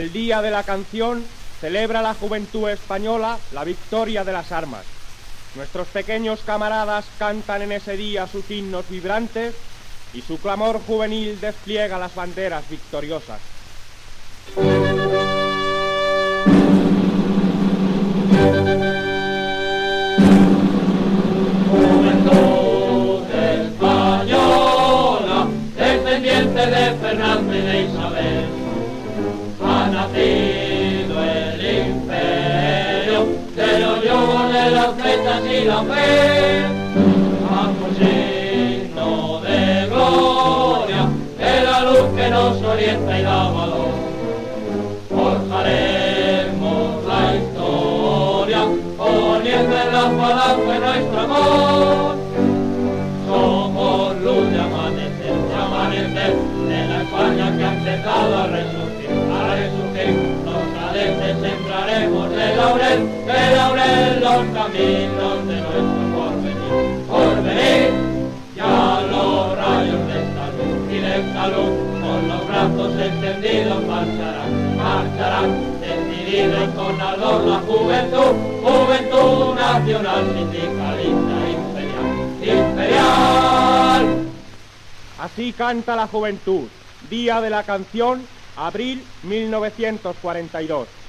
el Día de la Canción celebra la juventud española la victoria de las armas. Nuestros pequeños camaradas cantan en ese día sus himnos vibrantes y su clamor juvenil despliega las banderas victoriosas. Juventud española, descendiente de Fernando y de Isabel, ha nacido el imperio de los yugos de las flechas y la fe, bajo signo de gloria, de la luz que nos orienta y da valor. Forjaremos la historia, poniendo en la falange nuestro amor. Somos luz de amanecer, de la España que ha empezado a resurgir, Los cadetes sembraremos de laurel los caminos de nuestro porvenir. Ya los rayos de esta luz y de esta luz, con los brazos extendidos marcharán, decidida y con ardor la juventud nacional, sindicalista, imperial. Así canta la juventud, Día de la Canción, abril 1942.